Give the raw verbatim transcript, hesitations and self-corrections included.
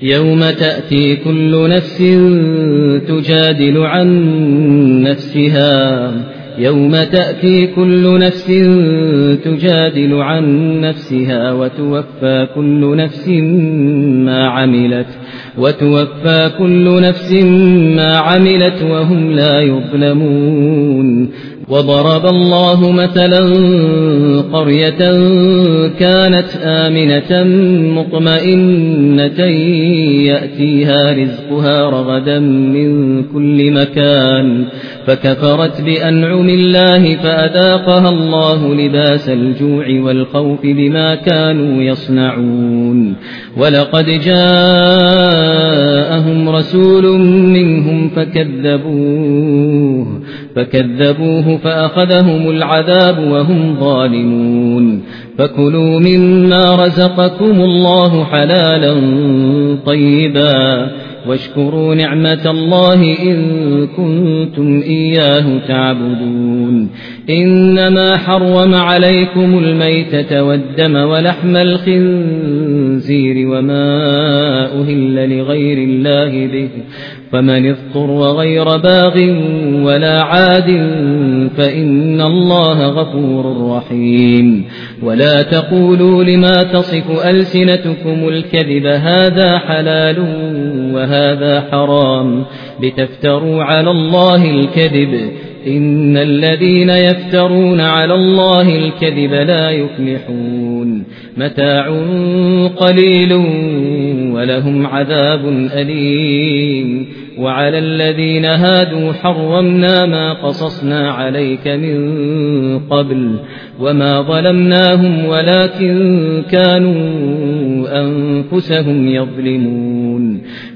يوم تأتي كل نفس تجادل عن نفسها يوم تأتي كل نفس تجادل عن نفسها وتوفى كل نفس ما عملت وتوفى كل نفس ما عملت وهم لا يظلمون. وضرب الله مثلا قرية كانت آمنة مطمئنة يأتيها رزقها رغدا من كل مكان فكفرت بأنعم الله فأذاقها الله لباس الجوع والخوف بما كانوا يصنعون. ولقد جاءهم رسول منهم فكذبوه فكذبوه فأخذهم العذاب وهم ظالمون. فكلوا مما رزقكم الله حلالا طيبا واشكروا نعمة الله إن كنتم إياه تعبدون. إنما حرم عليكم الميتة والدم ولحم الخنزير وما أهل لغير الله به فمن اضطر غير باغ ولا عاد فإن الله غفور رحيم. ولا تقولوا لما تصف ألسنتكم الكذب هذا حلال وهذا حرام لتفتروا على الله الكذب إن الذين يفترون على الله الكذب لا يفلحون. متاع قليل ولهم عذاب أليم. وعلى الذين هادوا حرمنا ما قصصنا عليك من قبل وما ظلمناهم ولكن كانوا أنفسهم يظلمون.